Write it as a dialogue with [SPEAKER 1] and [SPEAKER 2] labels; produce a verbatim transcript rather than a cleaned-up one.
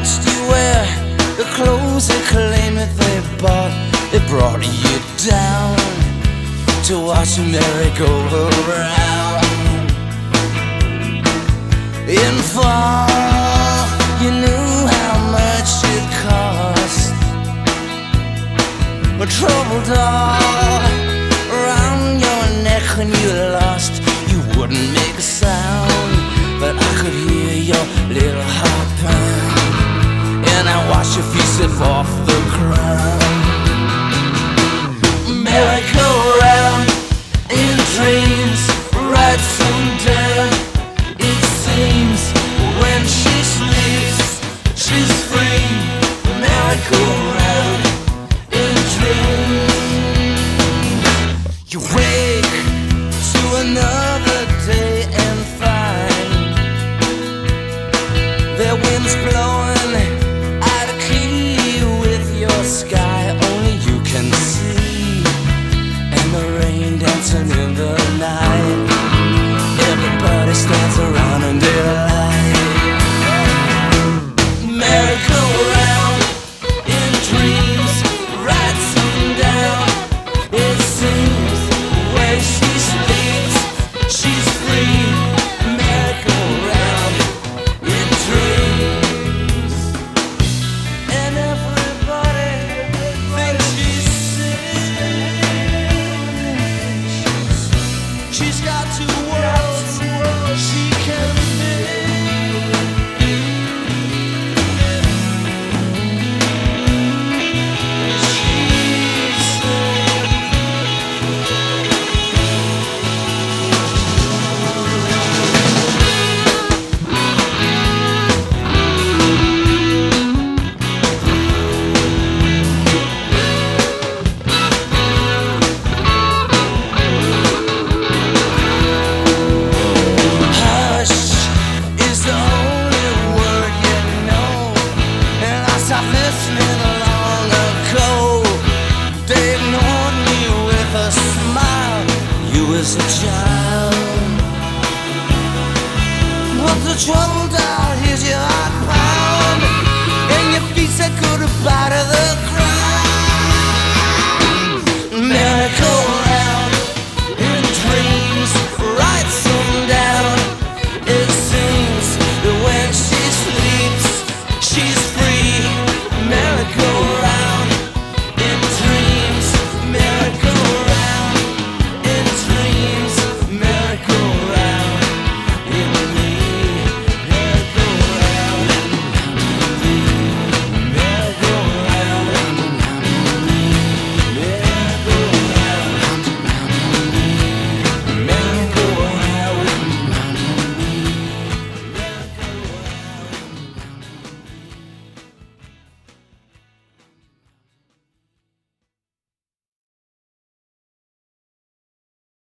[SPEAKER 1] watched you wear the clothes they claim that they bought. It brought you down to watch a merry-go-round. In fall, you knew how much it cost. A troubled all around your neck when you lost. You wouldn't make a sound, but I could hear your little heart pound. And I watched your feet slip off the ground. Merry-go-round in dreams, right down. It seems when she sleeps, she's free. Merry-go-round in dreams. You wake to another day and find their winds blowing out of key with your sky. Only you can see, and the rain dancing in the night. Everybody stands around and they lie. Merry-go-round in dreams, right down. It seems when she sleeps, she's free. Merry-go-round in dreams. And everybody thinks she's sick. She's got two worlds she can make. Listening long ago, they ignored me with a smile. You as a child, but the trouble down, here's your heart pound, and your feet said goodbye to the crowd.